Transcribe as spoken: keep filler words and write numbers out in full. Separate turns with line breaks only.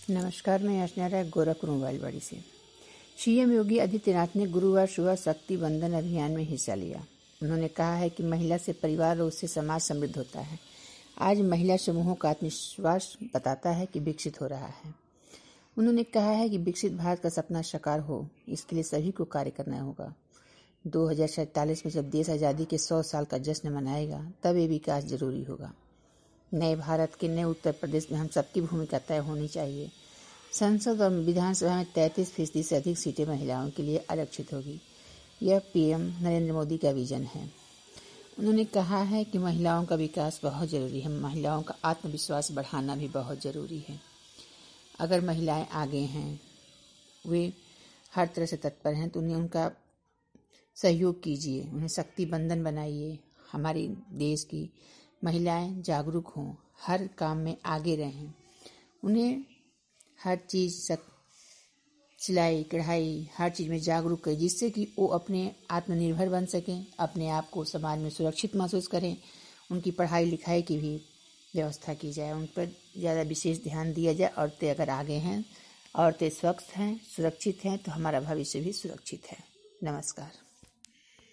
नमस्कार, मैं याचना राय गोरखपुर मोबाइलवाड़ी से। सीएम योगी आदित्यनाथ ने गुरुवार सुबह शक्ति बंधन अभियान में हिस्सा लिया। उन्होंने कहा है कि महिला से परिवार और उससे समाज समृद्ध होता है। आज महिला समूहों का आत्मविश्वास बताता है कि विकसित हो रहा है। उन्होंने कहा है कि विकसित भारत का सपना साकार हो, इसके लिए सभी को कार्य करना होगा। दो हजार सैंतालीस में जब देश आज़ादी के सौ साल का जश्न मनाएगा, तब ये विकास जरूरी होगा। नए भारत के नए उत्तर प्रदेश में हम सबकी भूमिका तय होनी चाहिए। संसद और विधानसभा में तैंतीस फीसदी से अधिक सीटें महिलाओं के लिए आरक्षित होगी। यह पीएम नरेंद्र मोदी का विजन है। उन्होंने कहा है कि महिलाओं का विकास बहुत जरूरी है। महिलाओं का आत्मविश्वास बढ़ाना भी बहुत जरूरी है। अगर महिलाएं आगे हैं, वे हर तरह से तत्पर हैं, तो उन्हें उनका सहयोग कीजिए, उन्हें शक्ति बंधन बनाइए। हमारी देश की महिलाएं जागरूक हों, हर काम में आगे रहें, उन्हें हर चीज़ सिलाई कढ़ाई हर चीज़ में जागरूक करें, जिससे कि वो अपने आत्मनिर्भर बन सकें, अपने आप को समाज में सुरक्षित महसूस करें। उनकी पढ़ाई लिखाई की भी व्यवस्था की जाए, उन पर ज़्यादा विशेष ध्यान दिया जाए। औरतें अगर आगे हैं, औरतें स्वच्छ हैं, सुरक्षित हैं, तो हमारा भविष्य भी सुरक्षित है। नमस्कार।